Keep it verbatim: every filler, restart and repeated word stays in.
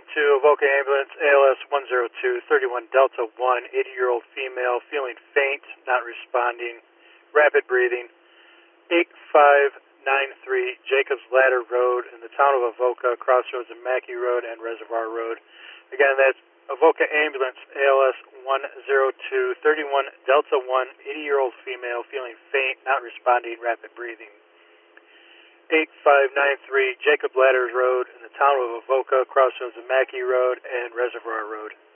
to Avoca Ambulance, A L S one zero two thirty-one Delta one, eighty-year-old female, feeling faint, not responding, rapid breathing, eight five nine three Jacobs Ladder Road in the town of Avoca, crossroads of Mackey Road and Reservoir Road. Again, that's Avoca Ambulance, A L S one zero two thirty-one Delta one, eighty-year-old female, feeling faint, not responding, rapid breathing. eight five nine three Jacob Ladders Road in the town of Avoca, crossroads of Mackey Road and Reservoir Road.